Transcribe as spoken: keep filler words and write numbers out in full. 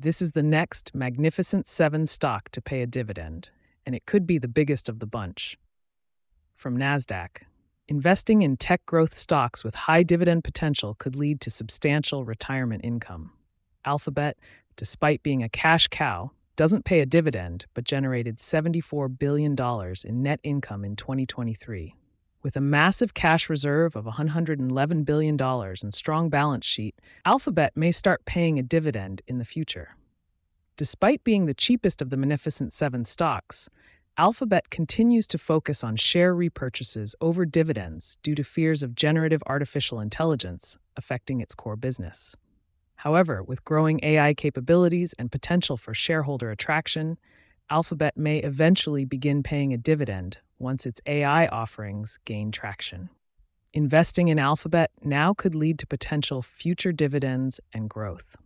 This is the next Magnificent Seven stock to pay a dividend, and it could be the biggest of the bunch. From NASDAQ, investing in tech growth stocks with high dividend potential could lead to substantial retirement income. Alphabet, despite being a cash cow, doesn't pay a dividend but generated seventy-four billion dollars in net income in twenty twenty-three. With a massive cash reserve of one hundred eleven billion dollars and strong balance sheet, Alphabet may start paying a dividend in the future. Despite being the cheapest of the Magnificent Seven stocks, Alphabet continues to focus on share repurchases over dividends due to fears of generative artificial intelligence affecting its core business. However, with growing A I capabilities and potential for shareholder attraction, Alphabet may eventually begin paying a dividend once its A I offerings gain traction. Investing in Alphabet now could lead to potential future dividends and growth.